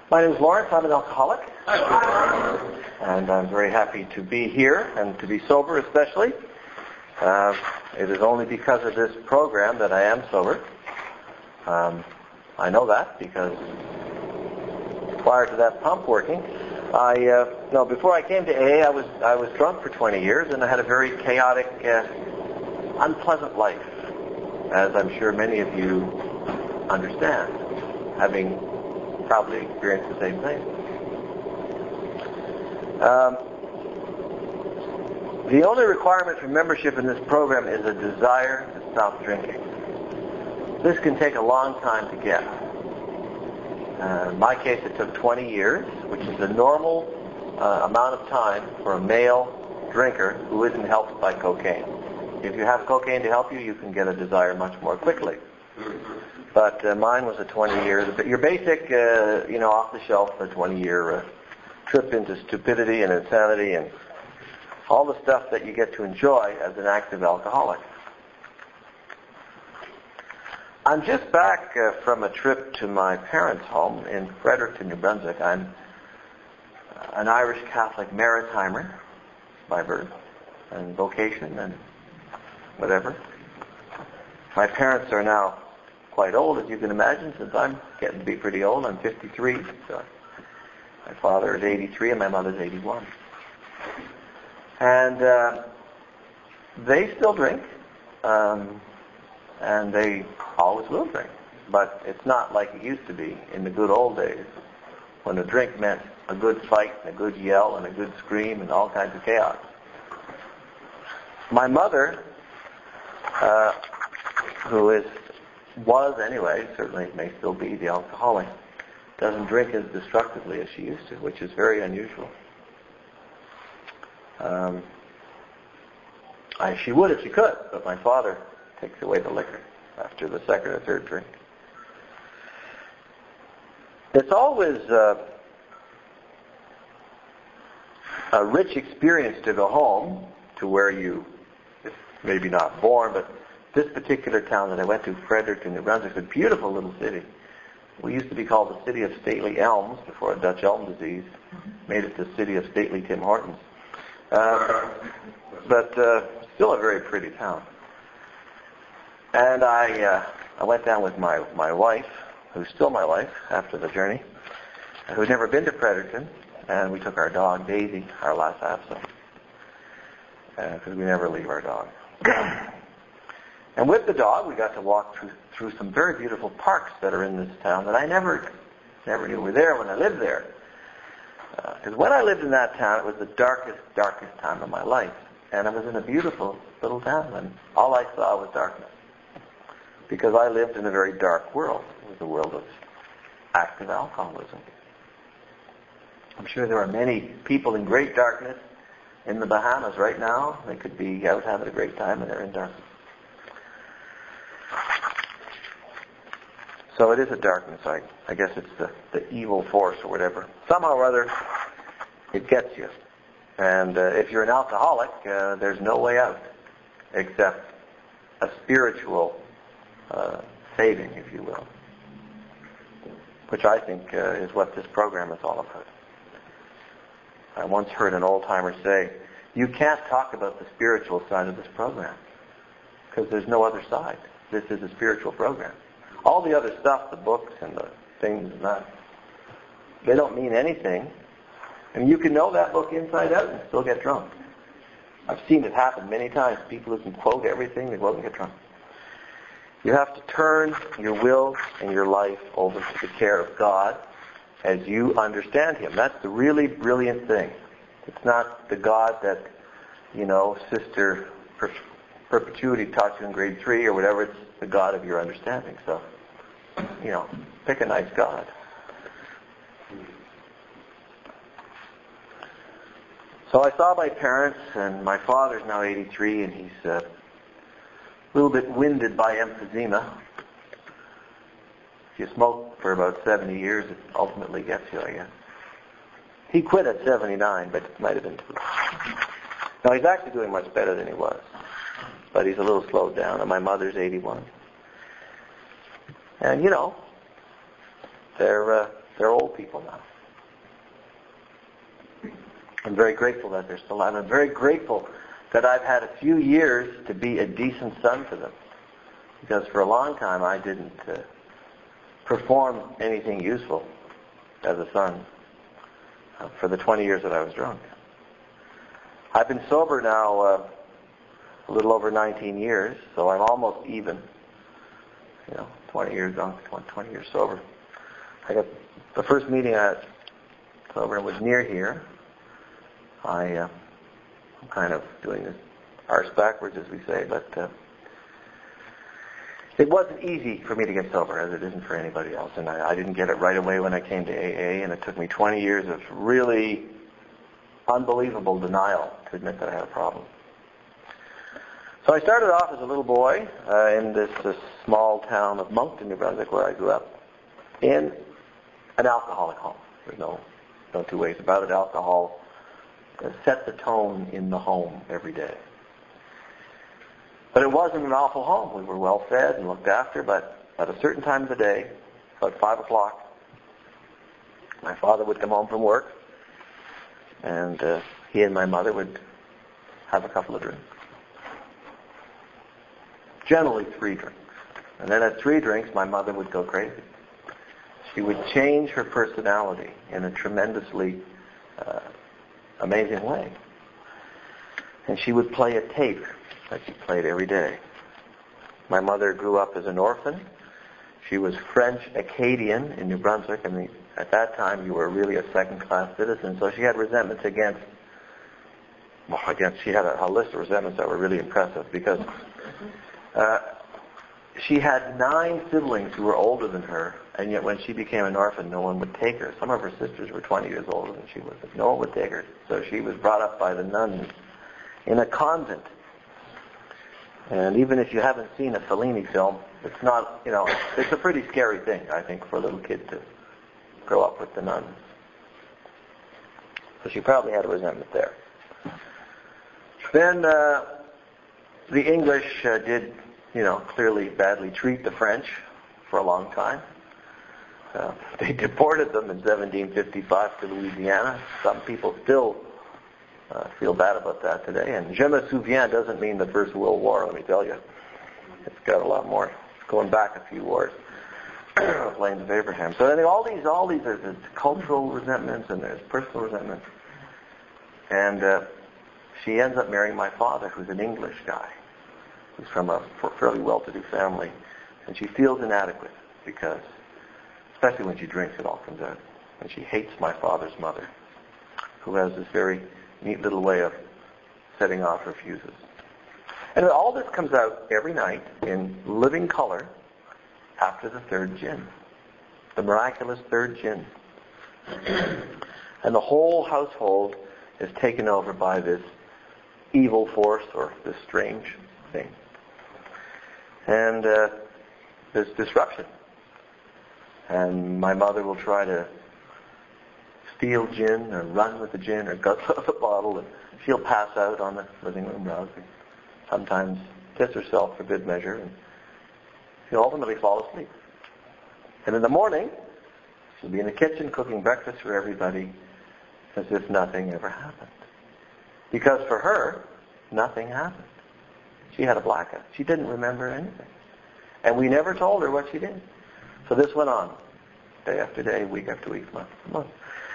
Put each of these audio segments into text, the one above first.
My name is Lawrence. I'm an alcoholic. And I'm very happy to be here and to be sober especially. It is only because of this program that I am sober. I know that because prior to that pump working, before I came to AA, I was drunk for 20 years and I had a very chaotic, unpleasant life, as I'm sure many of you understand, having probably experienced the same thing. The only requirement for membership in this program is a desire to stop drinking. This can take a long time to get. In my case, it took 20 years, which is the normal amount of time for a male drinker who isn't helped by cocaine. If you have cocaine to help you, you can get a desire much more quickly. But mine was a 20-year, your basic, off-the-shelf, a 20-year trip into stupidity and insanity and all the stuff that you get to enjoy as an active alcoholic. I'm just back from a trip to my parents' home in Fredericton, New Brunswick. I'm an Irish Catholic maritimer by birth and vocation and whatever. My parents are now quite old, as you can imagine, since I'm getting to be pretty old. I'm 53. So my father is 83 and my mother's 81. And they still drink. And they always will drink. But it's not like it used to be in the good old days, when a drink meant a good fight and a good yell and a good scream and all kinds of chaos. My mother, who was anyway, certainly may still be the alcoholic, doesn't drink as destructively as she used to, which is very unusual. She would if she could, but my father takes away the liquor after the second or third drink. It's always a rich experience to go home to where you, maybe not born, but this particular town that I went to, Fredericton, New Brunswick, is a beautiful little city. We used to be called the City of Stately Elms before Dutch elm disease made it the City of Stately Tim Hortons. But still a very pretty town. And I went down with my wife, who's still my wife after the journey, who had never been to Fredericton, and we took our dog, Daisy, our last absent, because we never leave our dog. And with the dog, we got to walk through some very beautiful parks that are in this town that I never knew were there when I lived there. Because when I lived in that town, it was the darkest time of my life. And I was in a beautiful little town, and all I saw was darkness. Because I lived in a very dark world. It was a world of active alcoholism. I'm sure there are many people in great darkness in the Bahamas right now. They could be out having a great time and they're in darkness. So it is a darkness. I guess it's the evil force or whatever. Somehow or other, it gets you. And if you're an alcoholic, there's no way out except a spiritual saving, if you will, which I think is what this program is all about. I once heard an old-timer say, you can't talk about the spiritual side of this program because there's no other side. This is a spiritual program. All the other stuff, the books and the things and that, they don't mean anything. I mean, you can know that book inside out and still get drunk. I've seen it happen many times. People who can quote everything, they won't get drunk. You have to turn your will and your life over to the care of God as you understand Him. That's the really brilliant thing. It's not the God that, Sister Perpetuity taught you in grade 3 or whatever. It's the God of your understanding. So, pick a nice God. So I saw my parents, and my father's now 83, and he's a little bit winded by emphysema. If you smoke for about 70 years, it ultimately gets you, I guess. He quit at 79, but it might have been too long. Now, he's actually doing much better than he was, but he's a little slowed down, and my mother's 81. And, they're They're old people now. I'm very grateful that they're still alive. I'm very grateful that I've had a few years to be a decent son to them. Because for a long time I didn't perform anything useful as a son for the 20 years that I was drunk. I've been sober now a little over 19 years, so I'm almost even. 20 years drunk, 20 years sober. I got the first meeting I had sober was near here. I'm kind of doing this arse backwards, as we say, but it wasn't easy for me to get sober, as it isn't for anybody else. And I didn't get it right away when I came to AA, and it took me 20 years of really unbelievable denial to admit that I had a problem. So I started off as a little boy in this small town of Moncton, New Brunswick, where I grew up, in an alcoholic home. There's no two ways about it. Alcohol set the tone in the home every day. But it wasn't an awful home. We were well fed and looked after, but at a certain time of the day, about 5 o'clock, my father would come home from work, and he and my mother would have a couple of drinks. Generally 3 drinks. And then at 3 drinks, my mother would go crazy. She would change her personality in a tremendously amazing way. And she would play a tape that she played every day. My mother grew up as an orphan. She was French Acadian in New Brunswick, and at that time you were really a second-class citizen, so she had resentments she had a list of resentments that were really impressive, because she had 9 siblings who were older than her, and yet when she became an orphan, no one would take her. Some of her sisters were 20 years older than she was, but no one would take her. So she was brought up by the nuns in a convent. And even if you haven't seen a Fellini film, it's not, it's a pretty scary thing, I think, for a little kid to grow up with the nuns. So she probably had a resentment there. Then the English did, clearly badly treat the French for a long time. They deported them in 1755 to Louisiana. Some people still feel bad about that today. And je me souviens doesn't mean the First World War, let me tell you. It's got a lot more. It's going back a few wars. Plains of Abraham. So I think all these there's cultural resentments and there's personal resentments. And she ends up marrying my father, who's an English guy. He's from a fairly well-to-do family. And she feels inadequate because, especially when she drinks, it all comes out. And she hates my father's mother, who has this very neat little way of setting off her fuses. And all this comes out every night in living color after the 3rd gin. The miraculous 3rd gin. And the whole household is taken over by this evil force or this strange thing. And there's disruption. And my mother will try to steal gin or run with the gin or guzzle the bottle, and she'll pass out on the living room rug. And sometimes kiss herself for good measure, and she'll ultimately fall asleep. And in the morning, she'll be in the kitchen cooking breakfast for everybody as if nothing ever happened. Because for her, nothing happened. She had a blackout. She didn't remember anything. And we never told her what she did. So this went on, day after day, week after week, month after month.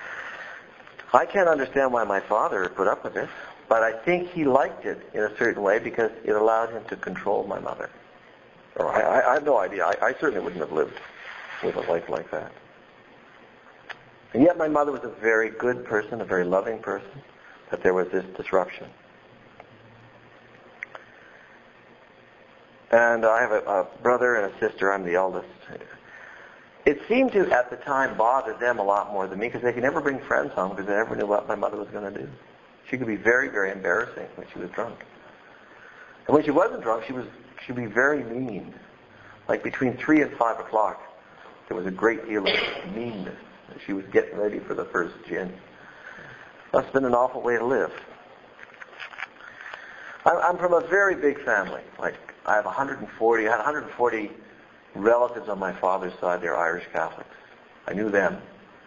I can't understand why my father put up with this, but I think he liked it in a certain way because it allowed him to control my mother. Or I have no idea. I certainly wouldn't have lived with a life like that. And yet my mother was a very good person, a very loving person, but there was this disruption. And I have a brother and a sister. I'm the eldest. It seemed to, at the time, bother them a lot more than me because they could never bring friends home because they never knew what my mother was going to do. She could be very, very embarrassing when she was drunk. And when she wasn't drunk, she'd be very mean. Like between 3 and 5 o'clock, there was a great deal of meanness. She was getting ready for the first gin. Must have been an awful way to live. I'm from a very big family. Like I had 140 relatives on my father's side. They're Irish Catholics. I knew them.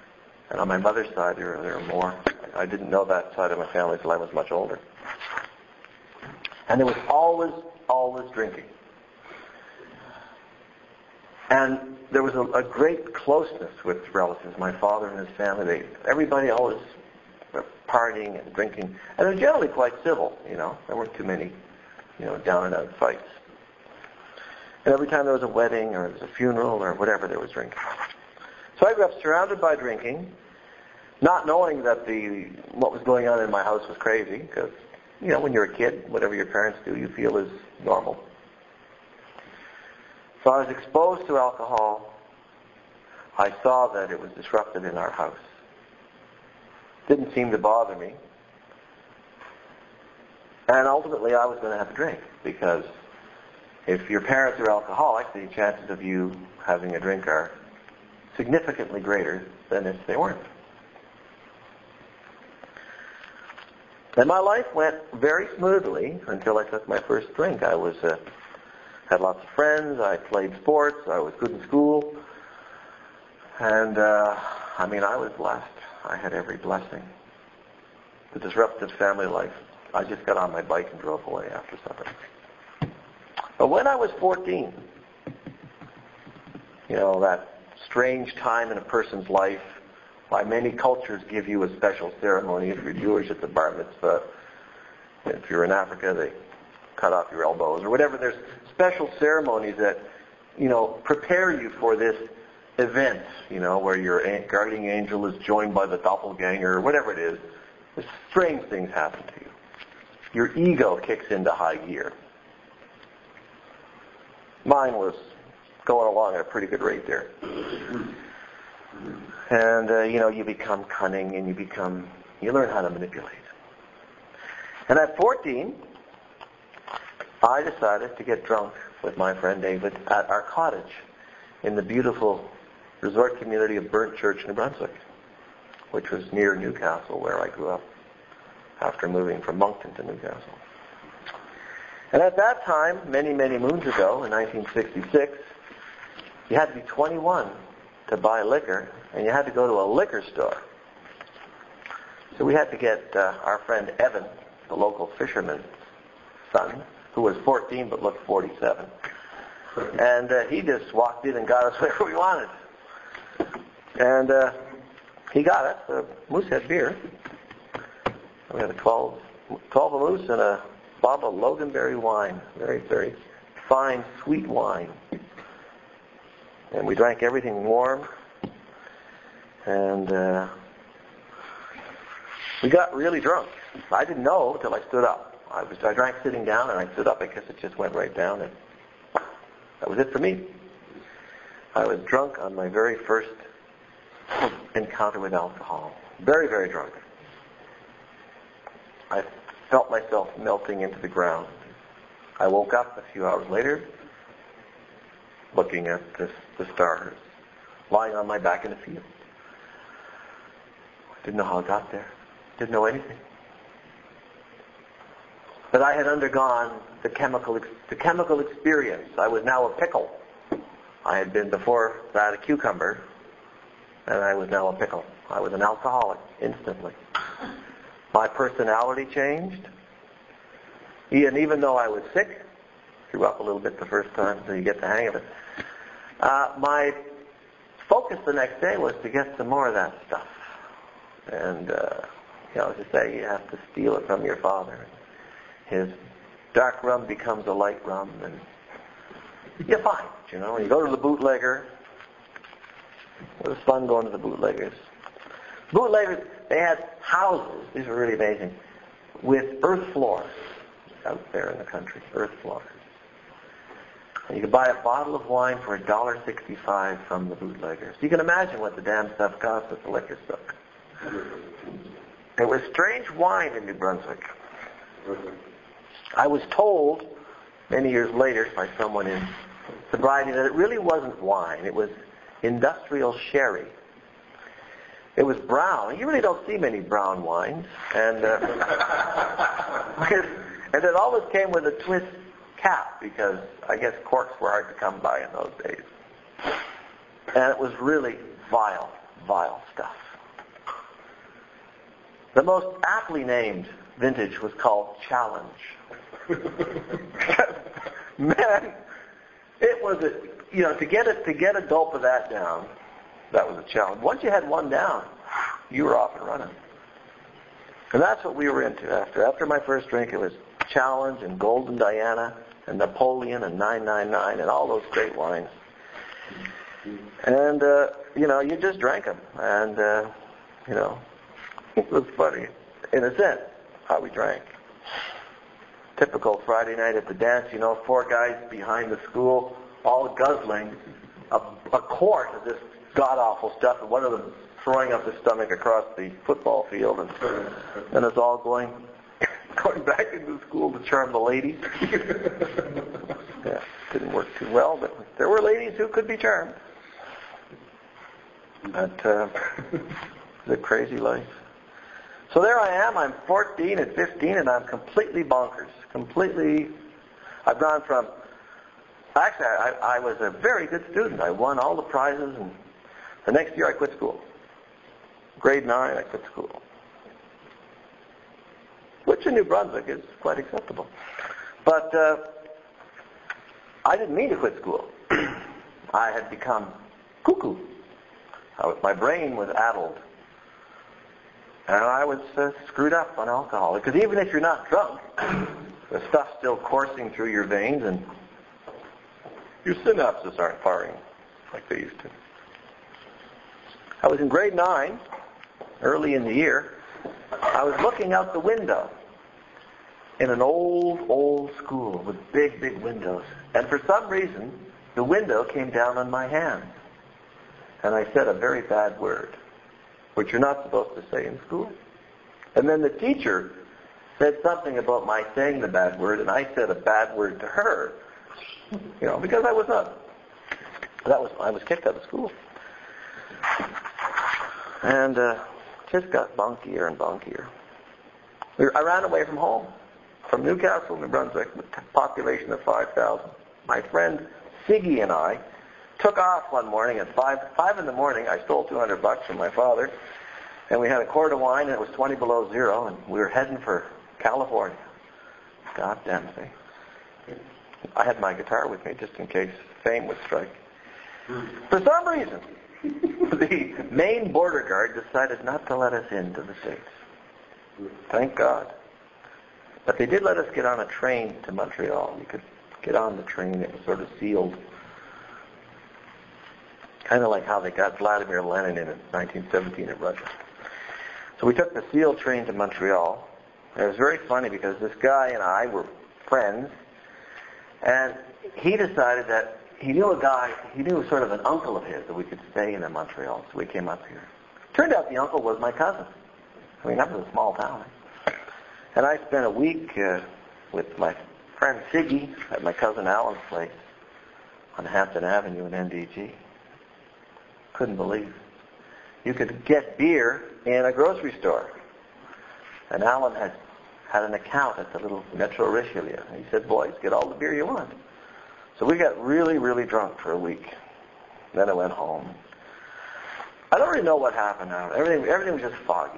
And on my mother's side, there were more. I didn't know that side of my family until I was much older. And there was always drinking. And there was a great closeness with relatives, my father and his family. Everybody always were partying and drinking. And they were generally quite civil, There weren't too many, down and out fights. And every time there was a wedding or there was a funeral or whatever, there was drinking. So I grew up surrounded by drinking, not knowing that what was going on in my house was crazy, because, when you're a kid, whatever your parents do, you feel is normal. So I was exposed to alcohol. I saw that it was disrupted in our house. Didn't seem to bother me. And ultimately I was going to have a drink, because if your parents are alcoholics, the chances of you having a drink are significantly greater than if they weren't. And my life went very smoothly until I took my first drink. I had lots of friends. I played sports. I was good in school. And, I was blessed. I had every blessing. The disruptive family life. I just got on my bike and drove away after supper. But when I was 14, that strange time in a person's life, why many cultures give you a special ceremony. If you're Jewish, it's a bar mitzvah. If you're in Africa, they cut off your elbows or whatever. There's special ceremonies that, prepare you for this event, where your guardian angel is joined by the doppelganger or whatever it is. Strange things happen to you. Your ego kicks into high gear. Mine was going along at a pretty good rate there. And, you become cunning and you learn how to manipulate. And at 14, I decided to get drunk with my friend David at our cottage in the beautiful resort community of Burnt Church, New Brunswick, which was near Newcastle, where I grew up after moving from Moncton to Newcastle. And at that time, many, many moons ago, in 1966, you had to be 21 to buy liquor, and you had to go to a liquor store. So we had to get our friend Evan, the local fisherman's son, who was 14 but looked 47. And he just walked in and got us whatever we wanted. And he got us a Moosehead beer. We had a 12 of moose and a bottle of Loganberry wine. Very, very fine, sweet wine. And we drank everything warm. And we got really drunk. I didn't know until I stood up. I drank sitting down, and I stood up. I guess it just went right down, and that was it for me. I was drunk on my very first encounter with alcohol. Very, very drunk. I felt myself melting into the ground. I woke up a few hours later, looking at the stars, lying on my back in a field. I didn't know how I got there. Didn't know anything. But I had undergone the chemical experience. I was now a pickle. I had been before that a cucumber, and I was now a pickle. I was an alcoholic instantly. My personality changed. And even though I was sick, threw up a little bit the first time until you get the hang of it, my focus the next day was to get some more of that stuff. And, as you say, you have to steal it from your father. His dark rum becomes a light rum, and you find it, When you go to the bootlegger, it was fun going to the bootleggers. Bootleggers, they had houses, these were really amazing, with earth floors out there in the country, earth floors. And you could buy a bottle of wine for $1.65 from the bootleggers. You can imagine what the damn stuff cost at the liquor store. There was strange wine in New Brunswick. I was told many years later by someone in sobriety that it really wasn't wine. It was industrial sherry. It was brown. You really don't see many brown wines. And and it always came with a twist cap, because I guess corks were hard to come by in those days. And it was really vile, vile stuff. The most aptly named vintage was called Challenge. Man, it was to get a gulp of that down, that was a challenge. Once you had one down, you were off and running. And that's what we were into after. After my first drink, it was Challenge and Golden Diana and Napoleon and 999 and all those great wines. And, you just drank them. And, it was funny, in a sense, how we drank. Typical Friday night at the dance, 4 guys behind the school, all guzzling a quart of this god-awful stuff, and one of them throwing up his stomach across the football field, and us all going back into school to charm the ladies. Yeah, didn't work too well, but there were ladies who could be charmed. But it's a crazy life. So there I am. I'm 14 and 15, and I'm completely bonkers. I've gone from... Actually, I was a very good student. I won all the prizes, and the next year I quit school. Grade 9, I quit school. Which in New Brunswick is quite acceptable. But I didn't mean to quit school. I had become cuckoo. My brain was addled. And I was screwed up on alcohol. Because even if you're not drunk, the stuff's still coursing through your veins and your synapses aren't firing like they used to. I was in grade 9, early in the year. I was looking out the window in an old school with big windows. And for some reason, the window came down on my hand. And I said a very bad word, which you're not supposed to say in school. And then the teacher said something about my saying the bad word, and I said a bad word to her, because I was kicked out of school. And just got bunkier and bunkier. I ran away from home, from Newcastle, New Brunswick, with a population of 5,000. My friend Siggy and I took off one morning at 5 in the morning. I stole $200 from my father, and we had a quart of wine, and it was 20 below zero, and we were heading for California. God damn thing. I had my guitar with me just in case fame would strike. For some reason, the Maine border guard decided not to let us into the States. Thank God. But they did let us get on a train to Montreal. You could get on the train. It was sort of sealed. Kind of like how they got Vladimir Lenin in 1917 in Russia. So we took the sealed train to Montreal. And it was very funny because this guy and I were friends. And he decided that he knew sort of an uncle of his that we could stay in Montreal. So we came up here. Turned out the uncle was my cousin. That was a small town. And I spent a week with my friend Siggy at my cousin Alan's place on Hampton Avenue in NDG. Couldn't believe you could get beer in a grocery store. And Alan had an account at the little Metro Richelieu. And he said, boys, get all the beer you want. So we got really, really drunk for a week. Then I went home. I don't really know what happened now. Everything was just foggy.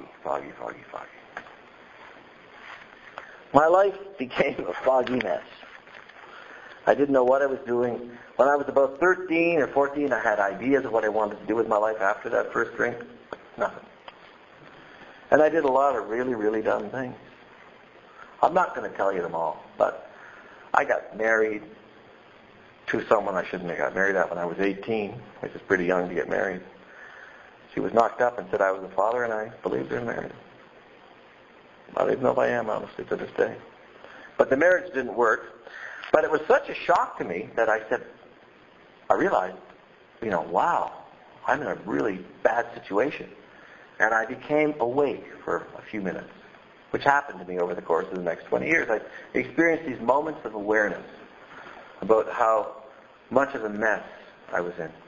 My life became a foggy mess. I didn't know what I was doing. When I was about 13 or 14, I had ideas of what I wanted to do with my life after that first drink. Nothing. And I did a lot of really, really dumb things. I'm not going to tell you them all, but I got married to someone I shouldn't have got married at when I was 18, which is pretty young to get married. She was knocked up and said I was the father, and I believed her and married her. I don't even know if I am, honestly, to this day. But the marriage didn't work. But it was such a shock to me that I realized, wow, I'm in a really bad situation. And I became awake for a few minutes, which happened to me over the course of the next 20 years. I experienced these moments of awareness about how much of a mess I was in.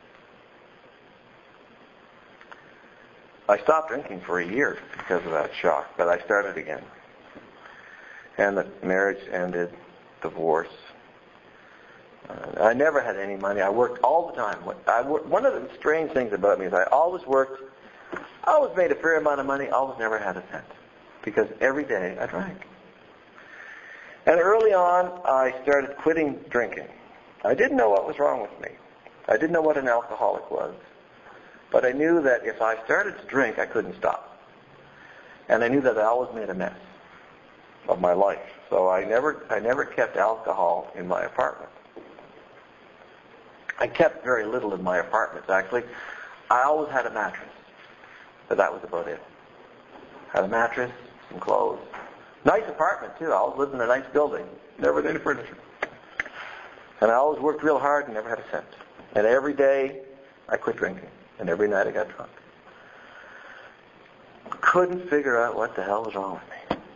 I stopped drinking for a year because of that shock, but I started again. And the marriage ended, divorce. I never had any money. I worked all the time. One of the strange things about me is I always worked I always made a fair amount of money, always never had a cent. Because every day I drank. And early on, I started quitting drinking. I didn't know what was wrong with me. I didn't know what an alcoholic was. But I knew that if I started to drink, I couldn't stop. And I knew that I always made a mess of my life. So I never kept alcohol in my apartment. I kept very little in my apartments, actually. I always had a mattress. But that was about it. Had a mattress, some clothes. Nice apartment, too. I always lived in a nice building. Never had any furniture. And I always worked real hard and never had a cent. And every day, I quit drinking. And every night I got drunk. Couldn't figure out what the hell was wrong with me.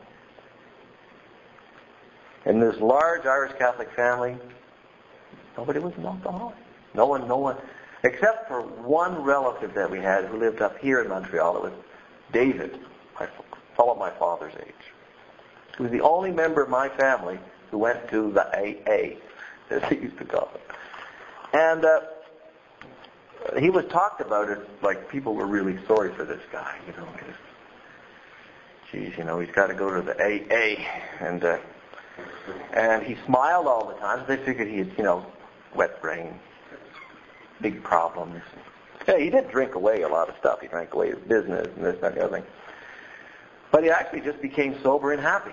In this large Irish Catholic family, nobody was an alcoholic. No one, except for one relative that we had who lived up here in Montreal. It was David, a fellow my father's age. He was the only member of my family who went to the AA, as they used to call it. And he was talked about it like people were really sorry for this guy, because, geez, he's got to go to the AA. And he smiled all the time. So they figured he had, wet brain, big problems. Yeah, he did drink away a lot of stuff. He drank away his business and this, that, and the other thing. But he actually just became sober and happy.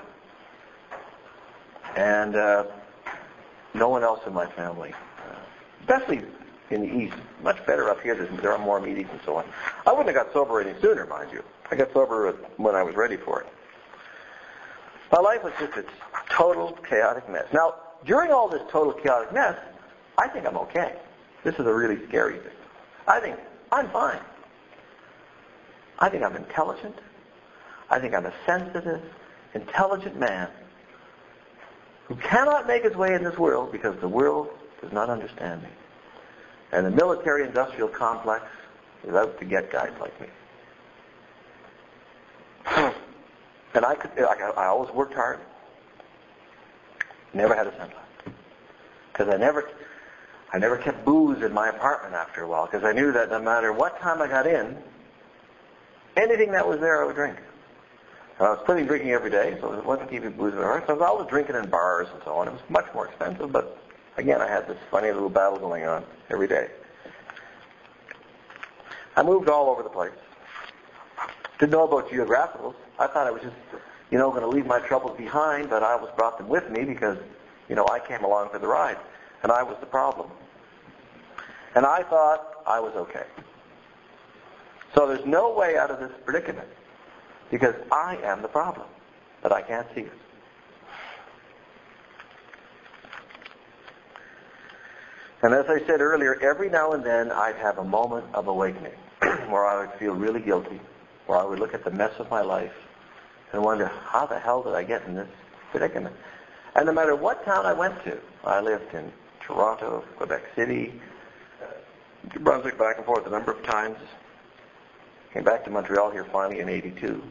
And no one else in my family, especially in the East, much better up here. There are more meetings and so on. I wouldn't have got sober any sooner, mind you. I got sober when I was ready for it. My life was just a total chaotic mess. Now, during all this total chaotic mess, I think I'm okay. This is a really scary thing. I think I'm fine. I think I'm intelligent. I think I'm a sensitive, intelligent man who cannot make his way in this world because the world does not understand me. And the military-industrial complex is out to get guys like me. And I always worked hard. Never had a cent left. Because I never kept booze in my apartment after a while, because I knew that no matter what time I got in, anything that was there I would drink. And I was quitting drinking every day, so it wasn't keeping booze in my heart. So I was always drinking in bars and so on. It was much more expensive, but again, I had this funny little battle going on every day. I moved all over the place. Didn't know about geographicals. I thought I was just, going to leave my troubles behind, but I always brought them with me because, I came along for the ride. And I was the problem. And I thought I was okay. So there's no way out of this predicament because I am the problem, but I can't see it. And as I said earlier, every now and then I'd have a moment of awakening where I would feel really guilty, where I would look at the mess of my life and wonder, how the hell did I get in this predicament? And no matter what town I went to, I lived in Toronto, Quebec City, New Brunswick, back and forth a number of times. Came back to Montreal here finally in 82.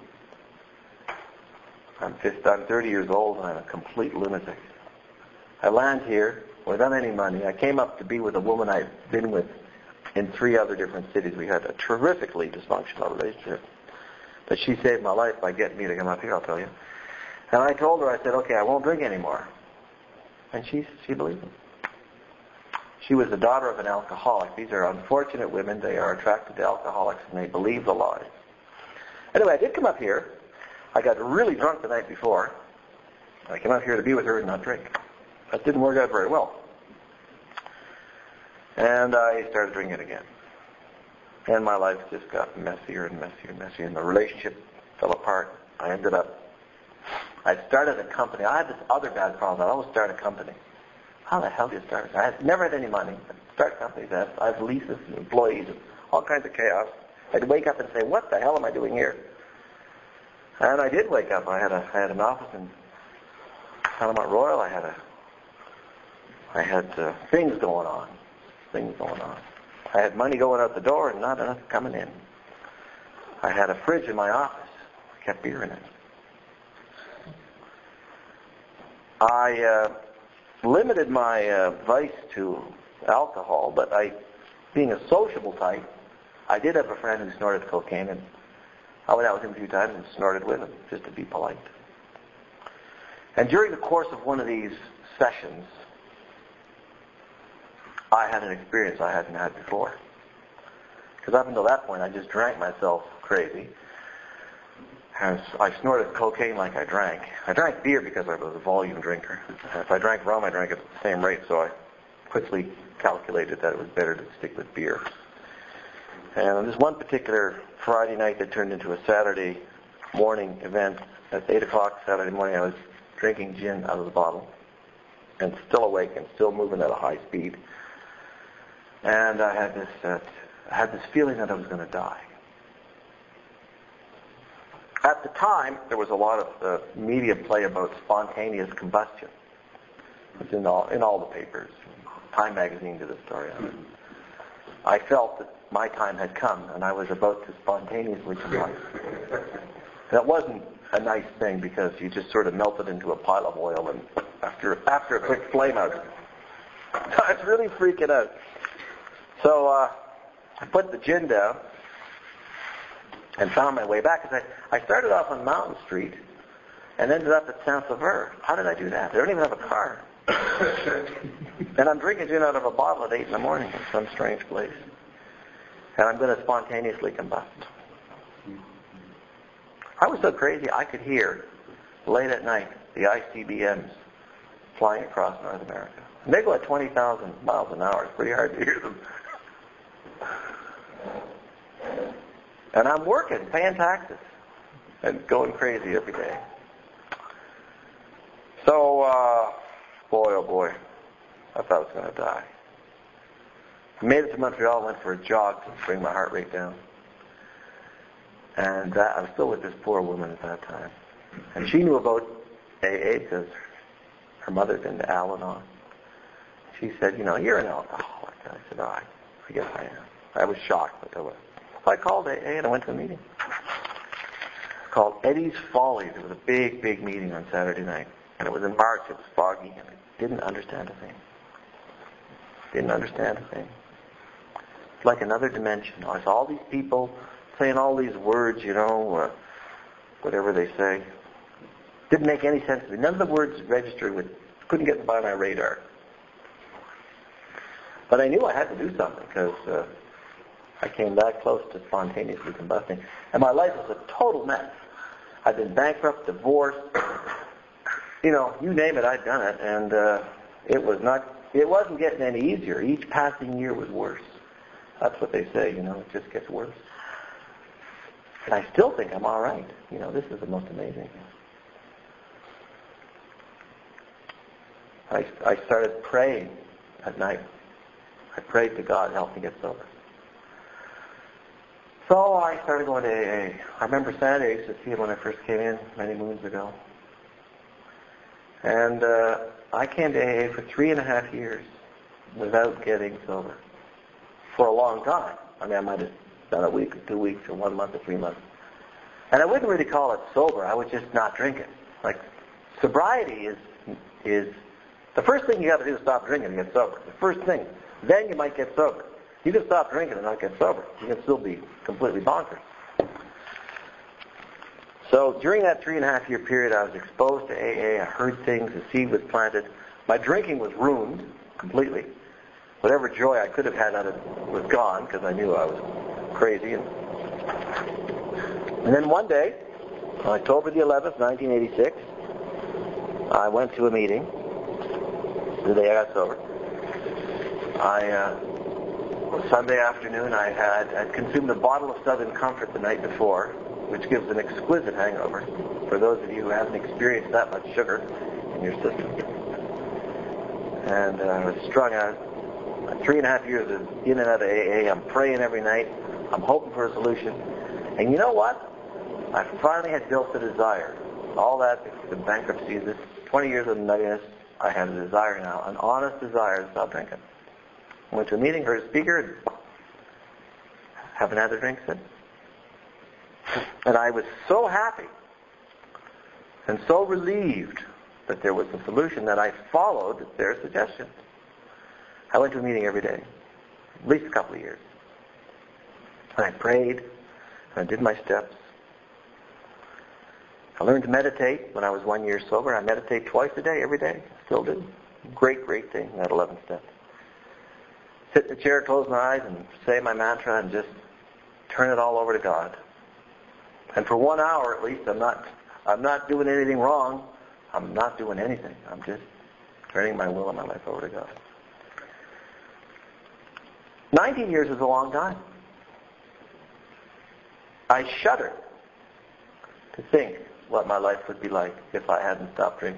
I'm 30 years old and I'm a complete lunatic. I land here without any money. I came up to be with a woman I'd been with in 3 other different cities. We had a terrifically dysfunctional relationship. But she saved my life by getting me to come up here, I'll tell you. And I told her, I said, okay, I won't drink anymore. And she believed me. She was the daughter of an alcoholic. These are unfortunate women. They are attracted to alcoholics, and they believe the lies. Anyway, I did come up here. I got really drunk the night before. I came up here to be with her and not drink. That didn't work out very well. And I started drinking again. And my life just got messier and messier and messier, and the relationship fell apart. I started a company. I had this other bad problem. I always start a company. How the hell do you start? I had never had any money. I'd start companies. I have leases and employees and all kinds of chaos. I'd wake up and say, what the hell am I doing here? And I did wake up. I had an office in Panama Royal. I had things going on. I had money going out the door and not enough coming in. I had a fridge in my office. I kept beer in it. I limited my vice to alcohol, but being a sociable type, I did have a friend who snorted cocaine, and I went out with him a few times and snorted with him, just to be polite. And during the course of one of these sessions, I had an experience I hadn't had before. Because up until that point, I just drank myself crazy. I snorted cocaine like I drank. I drank beer because I was a volume drinker. If I drank rum, I drank it at the same rate, so I quickly calculated that it was better to stick with beer. And on this one particular Friday night that turned into a Saturday morning event, at 8 o'clock Saturday morning, I was drinking gin out of the bottle and still awake and still moving at a high speed. And I had this feeling that I was going to die. At the time, there was a lot of media play about spontaneous combustion. It's in all the papers. Time magazine did a story on it. I felt that my time had come, and I was about to spontaneously combust. That wasn't a nice thing because you just sort of melted into a pile of oil, and after a quick flame out, I was really freaking out. So I put the gin down and found my way back. Because I started off on Mountain Street and ended up at Saint-Sauveur. How did I do that? They don't even have a car. And I'm drinking gin out of a bottle at 8 in the morning in some strange place. And I'm going to spontaneously combust. I was so crazy I could hear, late at night, the ICBMs flying across North America. And they go at 20,000 miles an hour. It's pretty hard to hear them. And I'm working, paying taxes, and going crazy every day. So, boy, oh boy, I thought I was going to die. I made it to Montreal, went for a jog to bring my heart rate down. And I was still with this poor woman at that time. And she knew about AA because her mother's into Al-Anon. She said, you're an alcoholic. I said, I guess I am. I was shocked, but I was. So I called AA and I went to a meeting. It's called Eddie's Follies. It was a big, big meeting on Saturday night. And it was in March. It was foggy. And I didn't understand a thing. It's like another dimension. I saw all these people saying all these words, whatever they say. Didn't make any sense to me. None of the words registered couldn't get by my radar. But I knew I had to do something because I came that close to spontaneously combusting. And my life was a total mess. I'd been bankrupt, divorced, you name it, I'd done it. And it wasn't getting any easier. Each passing year was worse. That's what they say, it just gets worse. And I still think I'm all right. This is the most amazing thing. I started praying at night. I prayed to God, help me get sober. So I started going to AA. I remember Saturday, I used to see it when I first came in many moons ago. And I came to AA for 3.5 years without getting sober. For a long time. I might have done a week or 2 weeks or 1 month or 3 months. And I wouldn't really call it sober. I was just not drinking. Like, sobriety is the first thing you have to do is stop drinking and get sober. The first thing. Then you might get sober. You can stop drinking and not get sober. You can still be completely bonkers. So during that 3.5 year period, I was exposed to AA. I heard things. The seed was planted. My drinking was ruined completely. Whatever joy I could have had out of it was gone because I knew I was crazy. And then one day, on October the 11th, 1986, I went to a meeting. The day I got sober. Sunday afternoon, I'd consumed a bottle of Southern Comfort the night before, which gives an exquisite hangover for those of you who haven't experienced that much sugar in your system. And I was strung out. 3.5 years in and out of AA. I'm praying every night. I'm hoping for a solution. And you know what? I finally had built the desire. All that, the bankruptcy, this 20 years of nuttiness, I had a desire now, an honest desire to stop drinking. I went to a meeting, heard a speaker, and haven't had a drink since. And I was so happy and so relieved that there was a solution that I followed their suggestion. I went to a meeting every day, at least a couple of years. And I prayed, and I did my steps, I learned to meditate when I was 1 year sober. I meditate twice a day, every day. Still do. Great thing, that 11 steps. Sit in the chair, close my eyes, and say my mantra and just turn it all over to God. And for 1 hour at least, I'm not doing anything wrong. I'm not doing anything. I'm just turning my will and my life over to God. 19 years is a long time. I shudder to think what my life would be like if I hadn't stopped drinking.